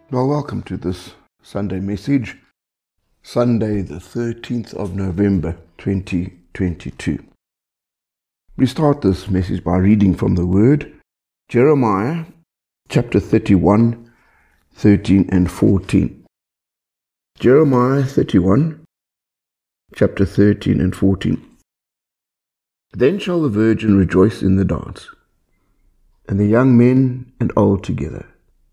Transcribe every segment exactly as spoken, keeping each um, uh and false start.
Well, welcome to this Sunday message, Sunday the thirteenth of November twenty twenty-two. We start this message by reading from the Word, Jeremiah chapter thirty-one, thirteen and fourteen. Jeremiah thirty-one, chapter thirteen and fourteen. Then shall the virgin rejoice in the dance, and the young men and old together.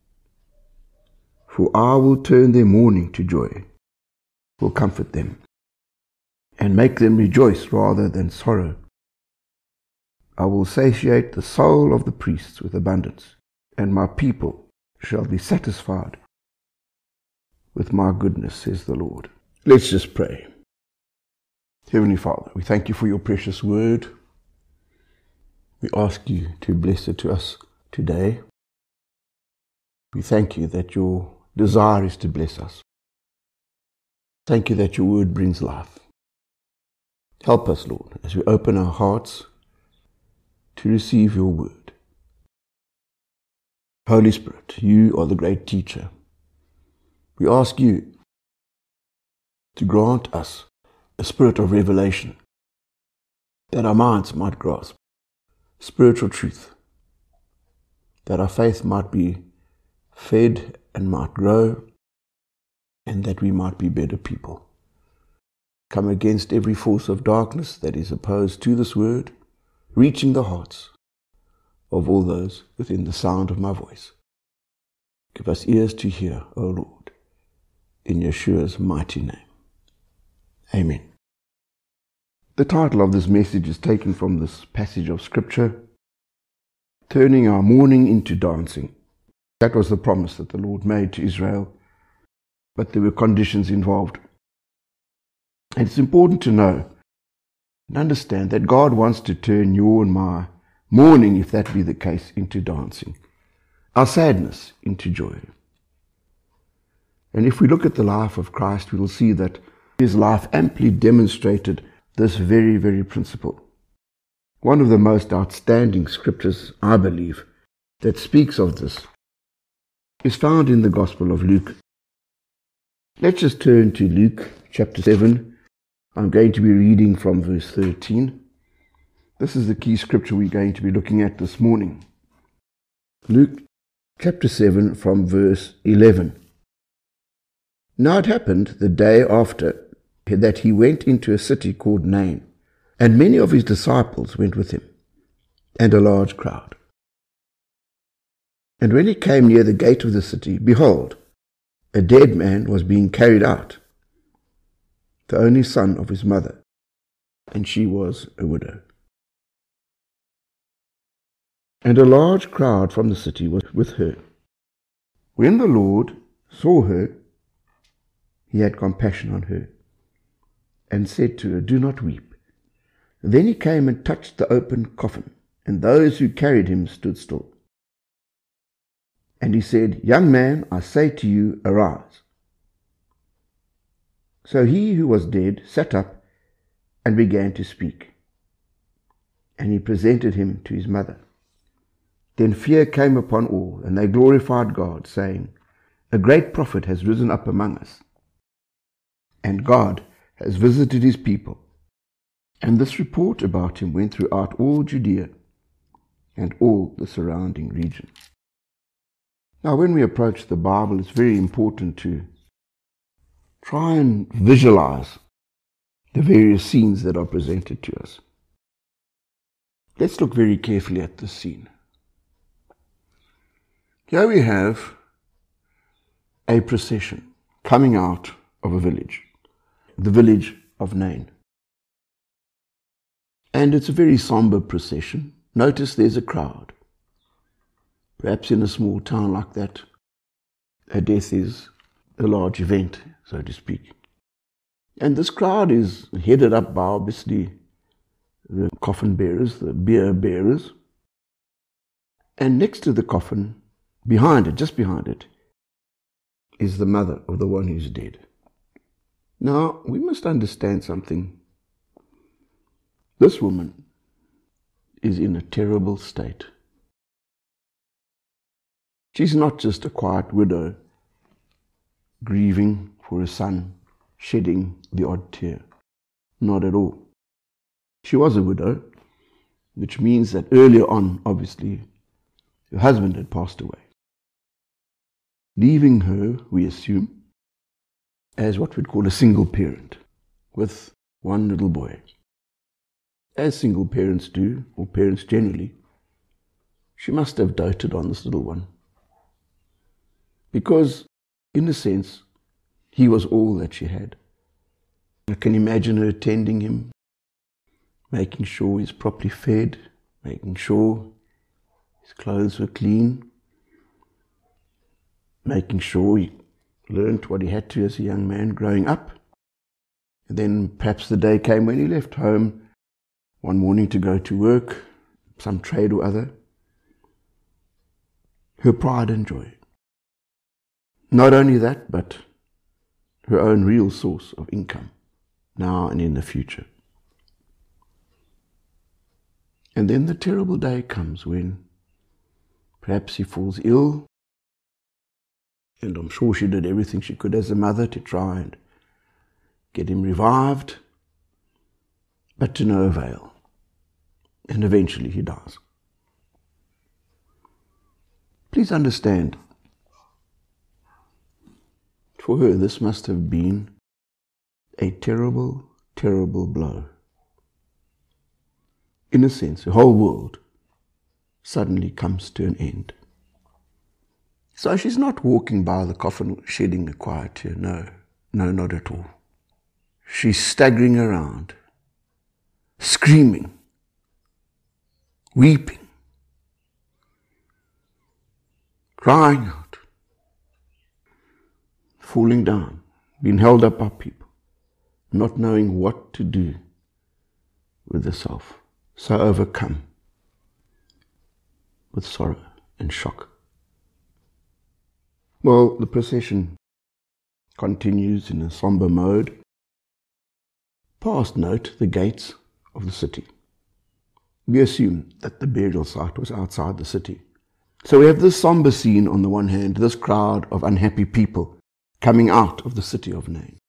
For I will turn their mourning to joy, will comfort them, and make them rejoice rather than sorrow. I will satiate the soul of the priests with abundance, and my people shall be satisfied with my goodness, says the Lord. Let's just pray. Heavenly Father, we thank you for your precious word. We ask you to bless it to us today. We thank you that your desire is to bless us. Thank you that your word brings life. Help us, Lord, as we open our hearts to receive your word. Holy Spirit, you are the great teacher. We ask you to grant us a spirit of revelation, that our minds might grasp spiritual truth, that our faith might be fed and might grow, and that we might be better people. Come against every force of darkness that is opposed to this word, reaching the hearts of all those within the sound of my voice. Give us ears to hear, O Lord, in Yeshua's mighty name. Amen. The title of this message is taken from this passage of Scripture, Turning Our Mourning into Dancing. That was the promise that the Lord made to Israel, but there were conditions involved. And it's important to know and understand that God wants to turn your and my mourning, if that be the case, into dancing, our sadness into joy. And if we look at the life of Christ, we will see that his life amply demonstrated this very, very principle. One of the most outstanding scriptures, I believe, that speaks of this is found in the Gospel of Luke. Let's just turn to Luke chapter seven. I'm going to be reading from verse thirteen. This is the key scripture we're going to be looking at this morning. Luke chapter seven from verse eleven. Now it happened the day after that he went into a city called Nain, and many of his disciples went with him, and a large crowd. And when he came near the gate of the city, behold, a dead man was being carried out, the only son of his mother, and she was a widow. And a large crowd from the city was with her. When the Lord saw her, he had compassion on her, and said to her, Do not weep. Then he came and touched the open coffin, and those who carried him stood still. And he said, Young man, I say to you, arise. So he who was dead sat up and began to speak. And he presented him to his mother. Then fear came upon all, and they glorified God, saying, A great prophet has risen up among us, and God has visited his people. And this report about him went throughout all Judea and all the surrounding region. Now, when we approach the Bible, it's very important to try and visualize the various scenes that are presented to us. Let's look very carefully at this scene. Here we have a procession coming out of a village, the village of Nain. And it's a very somber procession. Notice there's a crowd. Perhaps in a small town like that, a death is a large event, so to speak. And this crowd is headed up by, obviously, the coffin bearers, the bier bearers. And next to the coffin, behind it, just behind it, is the mother of the one who's dead. Now, we must understand something. This woman is in a terrible state. She's not just a quiet widow grieving for a son, shedding the odd tear. Not at all. She was a widow, which means that earlier on, obviously, her husband had passed away, leaving her, we assume, as what we'd call a single parent, with one little boy. As single parents do, or parents generally, she must have doted on this little one. Because, in a sense, he was all that she had. I can imagine her tending him, making sure he's properly fed, making sure his clothes were clean, making sure he learnt what he had to as a young man growing up. And then perhaps the day came when he left home one morning to go to work, some trade or other. Her pride and joy. Not only that, but her own real source of income, now and in the future. And then the terrible day comes when perhaps he falls ill, and I'm sure she did everything she could as a mother to try and get him revived, but to no avail. And eventually he dies. Please understand, for her this must have been a terrible, terrible blow. In a sense, the whole world suddenly comes to an end. So she's not walking by the coffin shedding a quiet tear. No, no, not at all. She's staggering around, screaming, weeping, crying out, falling down, being held up by people, not knowing what to do with herself, so overcome with sorrow and shock. Well, the procession continues in a somber mode, past, note, the gates of the city. We assume that the burial site was outside the city. So we have this somber scene on the one hand, this crowd of unhappy people coming out of the city of Nain.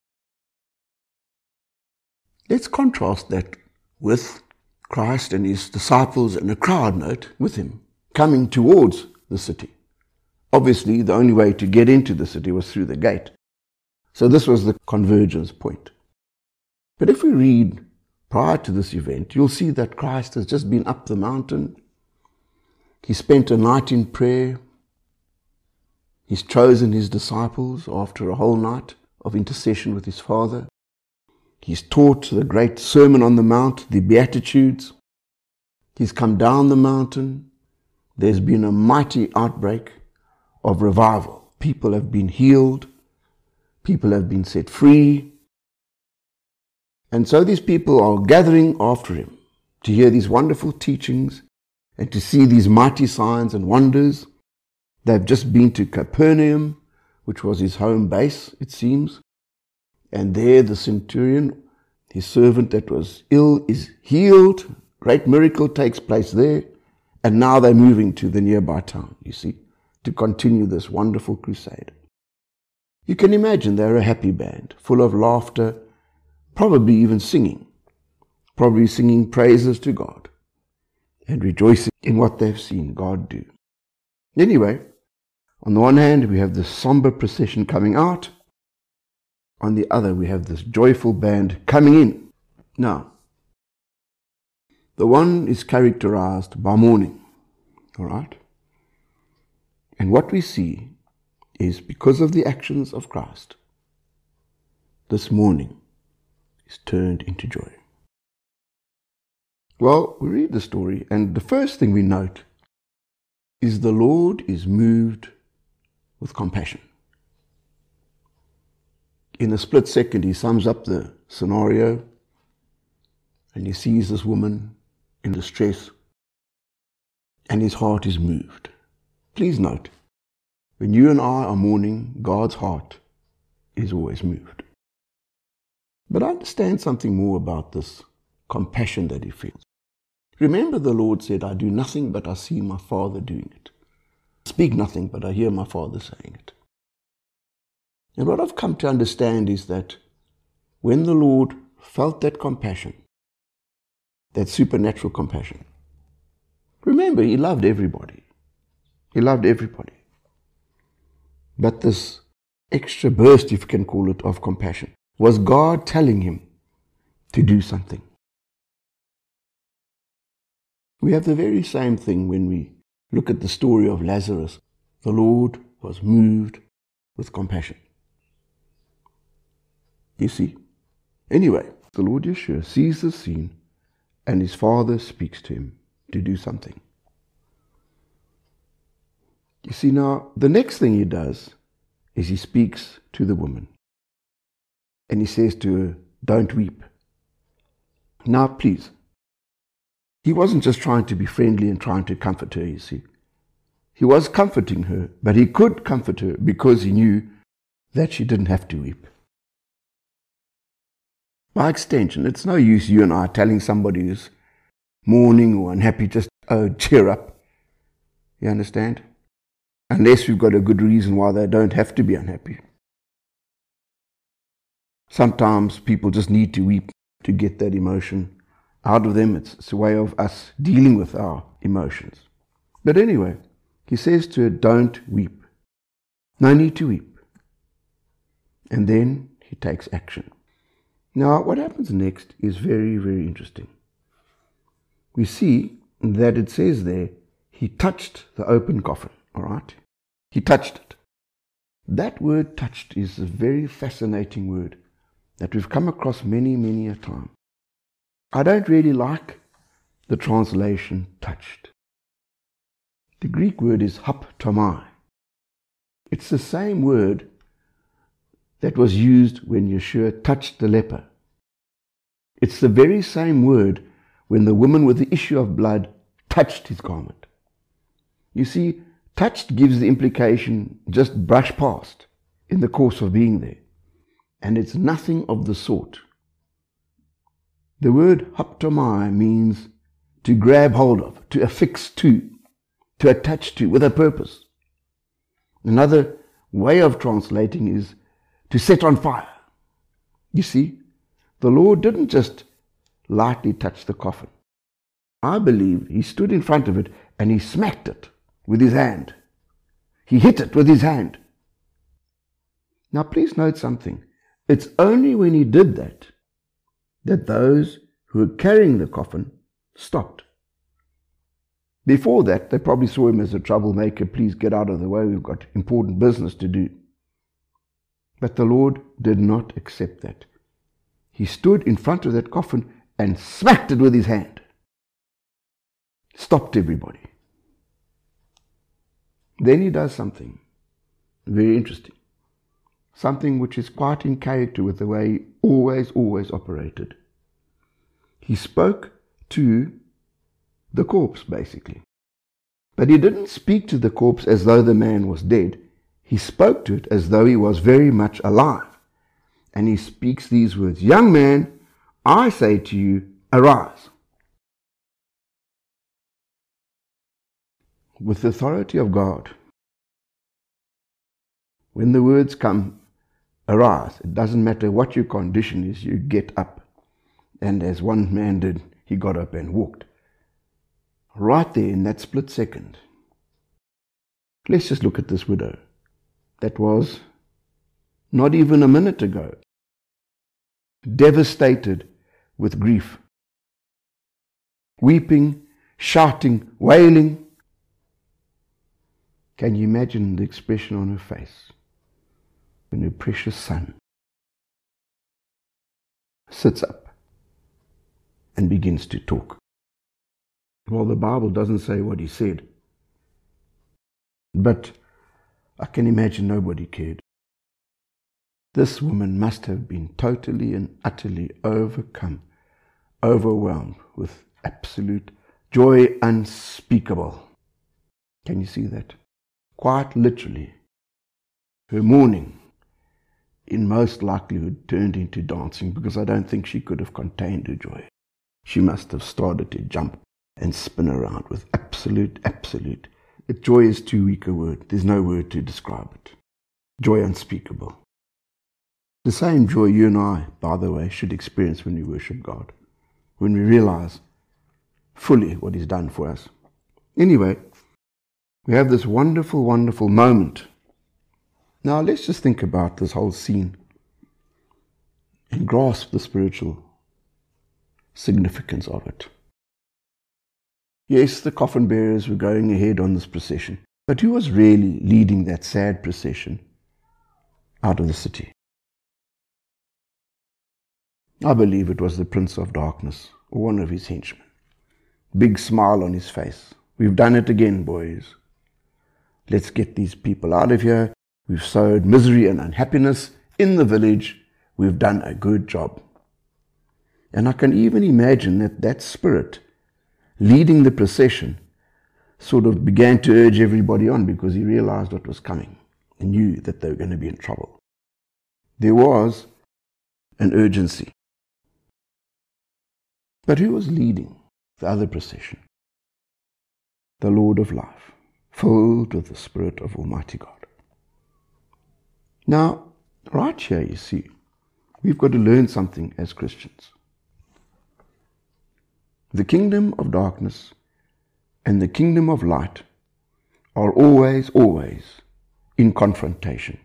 Let's contrast that with Christ and his disciples and a crowd, note, with him, coming towards the city. Obviously, the only way to get into the city was through the gate. So this was the convergence point. But if we read prior to this event, you'll see that Christ has just been up the mountain. He spent a night in prayer. He's chosen his disciples after a whole night of intercession with his Father. He's taught the great Sermon on the Mount, the Beatitudes. He's come down the mountain. There's been a mighty outbreak of revival. People have been healed. People have been set free. And so these people are gathering after him to hear these wonderful teachings and to see these mighty signs and wonders. They've just been to Capernaum, which was his home base, it seems. And there the centurion, his servant that was ill, is healed. Great miracle takes place there. And now they're moving to the nearby town, you see, to continue this wonderful crusade. You can imagine they're a happy band, full of laughter, probably even singing, probably singing praises to God and rejoicing in what they've seen God do. Anyway, on the one hand, we have this somber procession coming out. On the other, we have this joyful band coming in. Now, the one is characterized by mourning, all right? And what we see is because of the actions of Christ, this mourning is turned into joy. Well, we read the story, and the first thing we note is the Lord is moved with compassion. In a split second, he sums up the scenario, and he sees this woman in distress, and his heart is moved. Please note, when you and I are mourning, God's heart is always moved. But I understand something more about this compassion that he feels. Remember, the Lord said, I do nothing but I see my Father doing it. I speak nothing but I hear my Father saying it. And what I've come to understand is that when the Lord felt that compassion, that supernatural compassion, remember, he loved everybody. He loved everybody. But this extra burst, if you can call it, of compassion was God telling him to do something. We have the very same thing when we look at the story of Lazarus. The Lord was moved with compassion. You see? Anyway, the Lord Yeshua sees the scene and his Father speaks to him to do something. You see, now, the next thing he does is he speaks to the woman. And he says to her, don't weep. Now, please, he wasn't just trying to be friendly and trying to comfort her, you see. He was comforting her, but he could comfort her because he knew that she didn't have to weep. By extension, it's no use you and I telling somebody who's mourning or unhappy, just, oh, cheer up. You understand? Unless we've got a good reason why they don't have to be unhappy. Sometimes people just need to weep to get that emotion out of them. It's, it's a way of us dealing with our emotions. But anyway, he says to her, don't weep. No need to weep. And then he takes action. Now, what happens next is very, very interesting. We see that it says there, he touched the open coffin, all right? He touched it. That word touched is a very fascinating word that we've come across many, many a time. I don't really like the translation touched. The Greek word is haptomai. It's the same word that was used when Yeshua touched the leper. It's the very same word when the woman with the issue of blood touched his garment. You see, touched gives the implication just brush past in the course of being there. And it's nothing of the sort. The word haptomai means to grab hold of, to affix to, to attach to with a purpose. Another way of translating is to set on fire. You see, the Lord didn't just lightly touch the coffin. I believe he stood in front of it and he smacked it with his hand. He hit it with his hand. Now please note something. It's only when he did that that those who were carrying the coffin stopped. Before that, they probably saw him as a troublemaker. Please get out of the way. We've got important business to do. But the Lord did not accept that. He stood in front of that coffin and smacked it with his hand. Stopped everybody. Then he does something very interesting. Something which is quite in character with the way he always, always operated. He spoke to the corpse, basically. But he didn't speak to the corpse as though the man was dead. He spoke to it as though he was very much alive. And he speaks these words, young man, I say to you, arise. With the authority of God, when the words come, arise, it doesn't matter what your condition is, you get up. And as one man did, he got up and walked. Right there in that split second. Let's just look at this widow. That was not even a minute ago, devastated with grief, weeping, shouting, wailing. Can you imagine the expression on her face when her precious son sits up and begins to talk? Well, the Bible doesn't say what he said, but I can imagine nobody cared. This woman must have been totally and utterly overcome, overwhelmed with absolute joy unspeakable. Can you see that? Quite literally, her mourning in most likelihood turned into dancing, because I don't think she could have contained her joy. She must have started to jump and spin around with absolute, absolute. Joy is too weak a word. There's no word to describe it. Joy unspeakable. The same joy you and I, by the way, should experience when we worship God, when we realize fully what He's done for us. Anyway, we have this wonderful, wonderful moment. Now let's just think about this whole scene and grasp the spiritual significance of it. Yes, the coffin bearers were going ahead on this procession, but who was really leading that sad procession out of the city? I believe it was the Prince of Darkness, or one of his henchmen. Big smile on his face. We've done it again, boys. Let's get these people out of here. We've sowed misery and unhappiness in the village. We've done a good job. And I can even imagine that that spirit leading the procession sort of began to urge everybody on, because he realized what was coming and knew that they were going to be in trouble. There was an urgency. But who was leading the other procession? The Lord of life, filled with the Spirit of Almighty God. Now, right here you see, we've got to learn something as Christians. The kingdom of darkness and the kingdom of light are always, always in confrontation.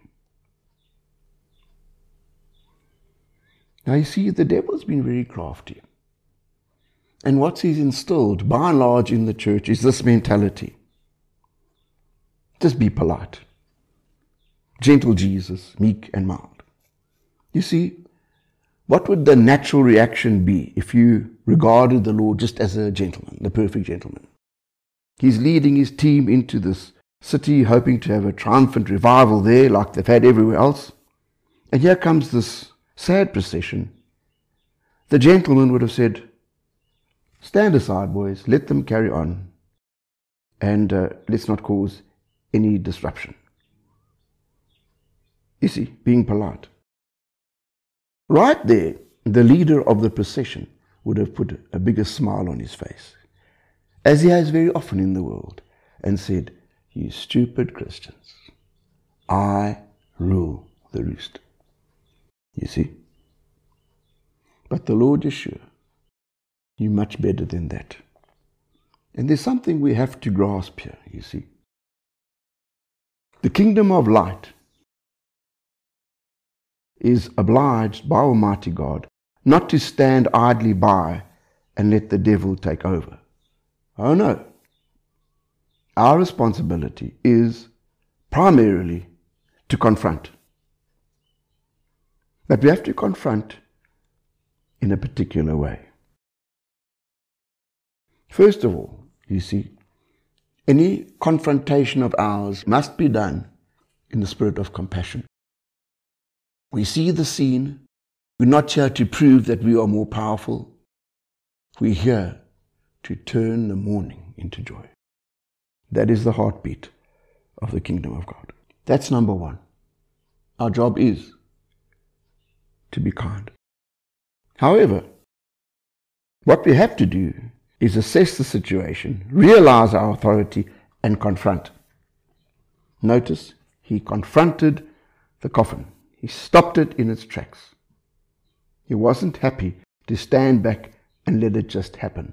Now you see, the devil's been very crafty. And what he's instilled, by and large, in the church is this mentality. Just be polite. Gentle Jesus, meek and mild. You see, what would the natural reaction be if you regarded the Lord just as a gentleman, the perfect gentleman? He's leading his team into this city, hoping to have a triumphant revival there like they've had everywhere else. And here comes this sad procession. The gentleman would have said, stand aside, boys, let them carry on, and uh, let's not cause any disruption. You see, being polite. Right there, the leader of the procession would have put a bigger smile on his face, as he has very often in the world, and said, you stupid Christians, I rule the roost. You see? But the Lord Yeshua, you're much better than that. And there's something we have to grasp here, you see. The kingdom of light is obliged by Almighty God not to stand idly by and let the devil take over. Oh no. Our responsibility is primarily to confront. But we have to confront in a particular way. First of all, you see, any confrontation of ours must be done in the spirit of compassion. We see the scene. We're not here to prove that we are more powerful. We're here to turn the mourning into joy. That is the heartbeat of the kingdom of God. That's number one. Our job is to be kind. However, what we have to do is assess the situation, realize our authority, and confront. Notice, he confronted the coffin. He stopped it in its tracks. He wasn't happy to stand back and let it just happen.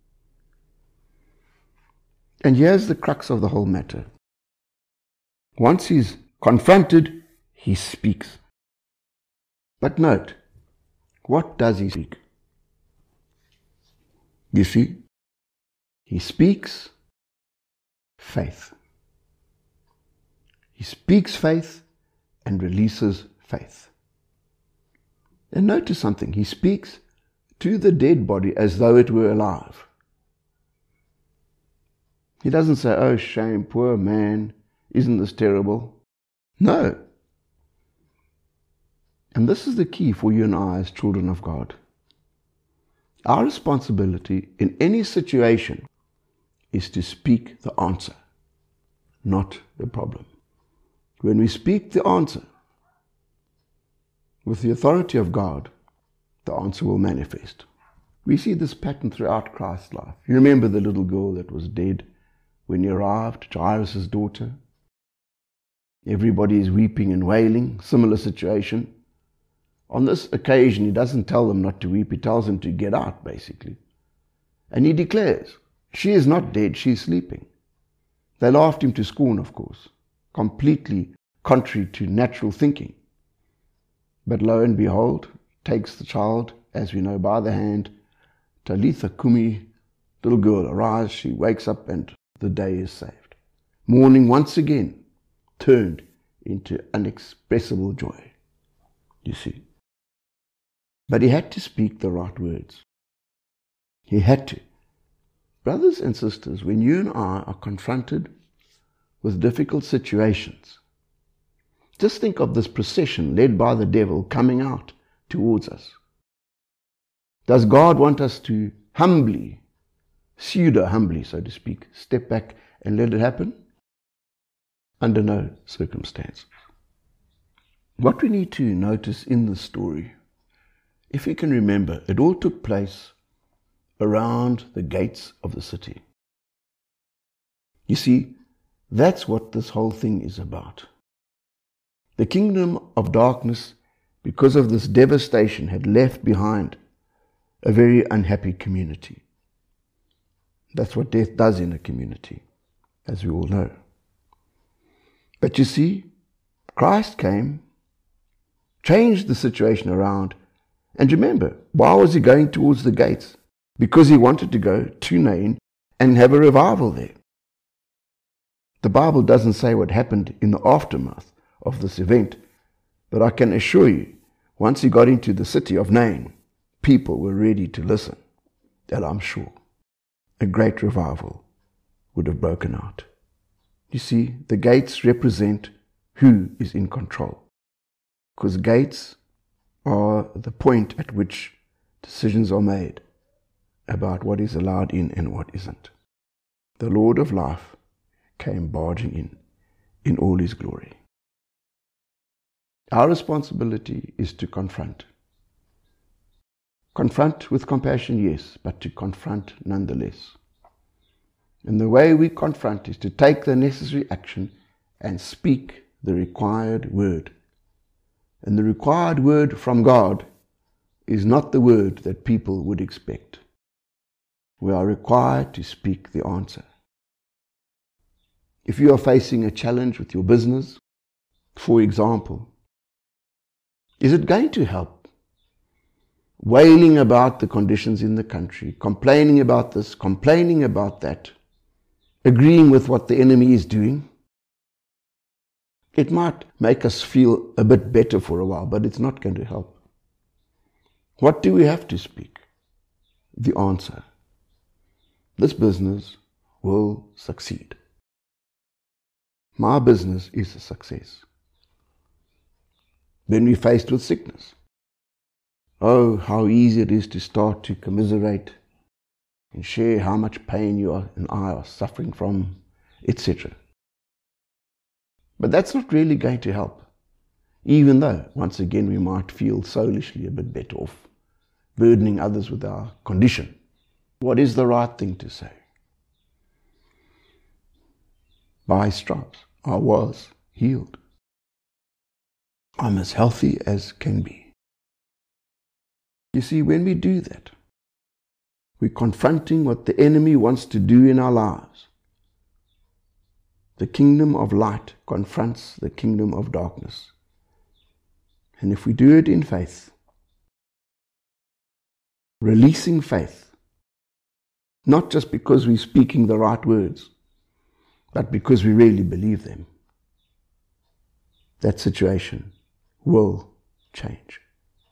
And here's the crux of the whole matter. Once he's confronted, he speaks. But note, what does he speak? You see, he speaks faith. He speaks faith and releases faith. And notice something, he speaks to the dead body as though it were alive. He doesn't say, oh shame, poor man, isn't this terrible? No. And this is the key for you and I as children of God. Our responsibility in any situation is to speak the answer, not the problem. When we speak the answer with the authority of God, the answer will manifest. We see this pattern throughout Christ's life. You remember the little girl that was dead when he arrived, Jairus' daughter. Everybody is weeping and wailing, similar situation. On this occasion, he doesn't tell them not to weep. He tells them to get out, basically. And he declares, she is not dead, she is sleeping. They laughed him to scorn, of course, completely contrary to natural thinking. But lo and behold, takes the child, as we know, by the hand. Talitha Kumi, little girl, arise. She wakes up and the day is saved. Morning once again turned into inexpressible joy, you see. But he had to speak the right words. He had to. Brothers and sisters, when you and I are confronted with difficult situations, just think of this procession led by the devil coming out towards us. Does God want us to humbly, pseudo-humbly, so to speak, step back and let it happen? Under no circumstances. What we need to notice in this story, if you can remember, it all took place around the gates of the city. You see, that's what this whole thing is about. The kingdom of darkness, because of this devastation, had left behind a very unhappy community. That's what death does in a community, as we all know. But you see, Christ came, changed the situation around, and remember, why was he going towards the gates? Because he wanted to go to Nain and have a revival there. The Bible doesn't say what happened in the aftermath of this event, but I can assure you, once he got into the city of Nain, people were ready to listen, and I'm sure a great revival would have broken out. You see, the gates represent who is in control, because gates are the point at which decisions are made about what is allowed in and what isn't. The Lord of life came barging in, in all his glory. Our responsibility is to confront. Confront with compassion, yes, but to confront nonetheless. And the way we confront is to take the necessary action and speak the required word. And the required word from God is not the word that people would expect. We are required to speak the answer. If you are facing a challenge with your business, for example, is it going to help wailing about the conditions in the country, complaining about this, complaining about that, agreeing with what the enemy is doing? It might make us feel a bit better for a while, but it's not going to help. What do we have to speak? The answer. This business will succeed. My business is a success. When we're faced with sickness, oh, how easy it is to start to commiserate and share how much pain you are and I are suffering from, et cetera. But that's not really going to help, even though, once again, we might feel soulishly a bit better off, burdening others with our condition. What is the right thing to say? By his stripes I was healed. I'm as healthy as can be. You see, when we do that, we're confronting what the enemy wants to do in our lives. The kingdom of light confronts the kingdom of darkness. And if we do it in faith, releasing faith, not just because we're speaking the right words, but because we really believe them, that situation will change.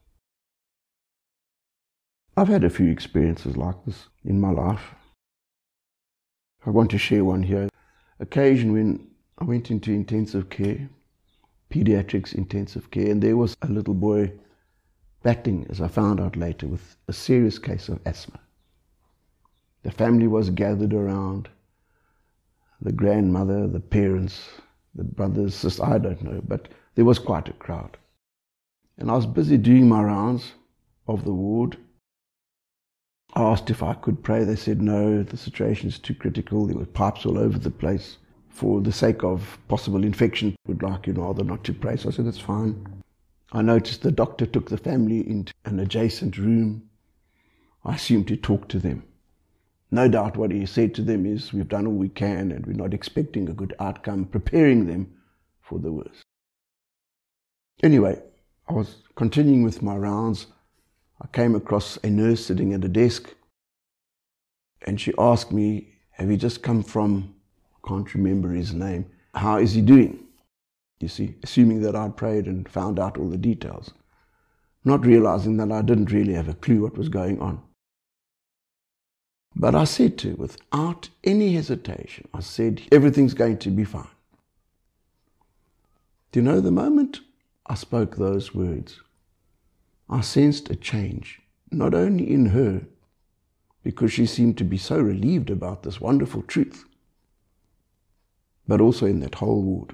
I've had a few experiences like this in my life. I want to share one here. Occasion when I went into intensive care, pediatrics intensive care, and there was a little boy battling, as I found out later, with a serious case of asthma. The family was gathered around, the grandmother, the parents, the brothers, sisters, I don't know, but there was quite a crowd. And I was busy doing my rounds of the ward. I asked if I could pray. They said no, the situation is too critical. There were pipes all over the place. For the sake of possible infection, would like you rather not to pray. So I said, that's fine. I noticed the doctor took the family into an adjacent room. I assumed to talk to them. No doubt what he said to them is, we've done all we can and we're not expecting a good outcome, preparing them for the worst. Anyway, I was continuing with my rounds. I came across a nurse sitting at a desk, and she asked me, have you just come from, I can't remember his name, how is he doing? You see, assuming that I'd prayed and found out all the details, not realizing that I didn't really have a clue what was going on. But I said to her, without any hesitation, I said, everything's going to be fine. Do you know, the moment I spoke those words, I sensed a change, not only in her, because she seemed to be so relieved about this wonderful truth, but also in that whole ward.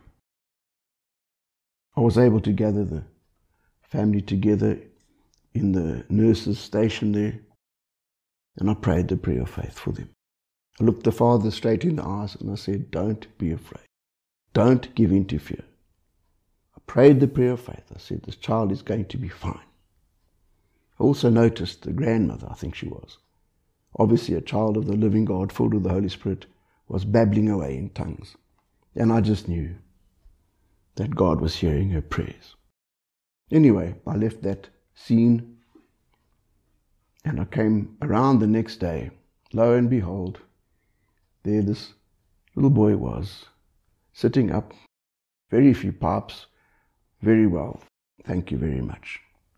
I was able to gather the family together in the nurses' station there, and I prayed the prayer of faith for them. I looked the father straight in the eyes and I said, don't be afraid. Don't give in to fear. I prayed the prayer of faith. I said, this child is going to be fine. I also noticed the grandmother, I think she was, obviously a child of the living God, filled with the Holy Spirit, was babbling away in tongues. And I just knew that God was hearing her prayers. Anyway, I left that scene and I came around the next day. Lo and behold, there this little boy was, sitting up, very few pipes, very well. Thank you very much.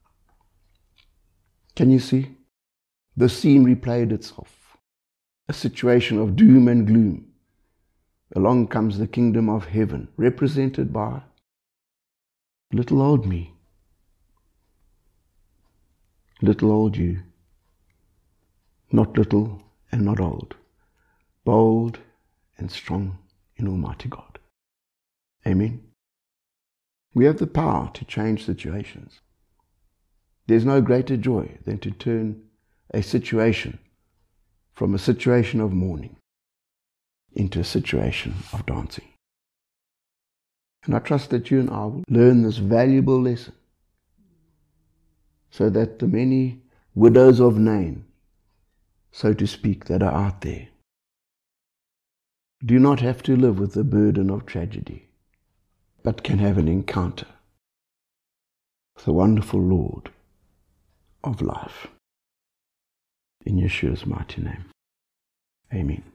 Can you see? The scene replayed itself. A situation of doom and gloom. Along comes the kingdom of heaven, represented by little old me, little old you, not little and not old, bold and strong in Almighty God. Amen. We have the power to change situations. There's no greater joy than to turn a situation from a situation of mourning into a situation of dancing. And I trust that you and I will learn this valuable lesson so that the many widows of Nain, so to speak, that are out there do not have to live with the burden of tragedy, but can have an encounter with the wonderful Lord of life. In Yeshua's mighty name. Amen.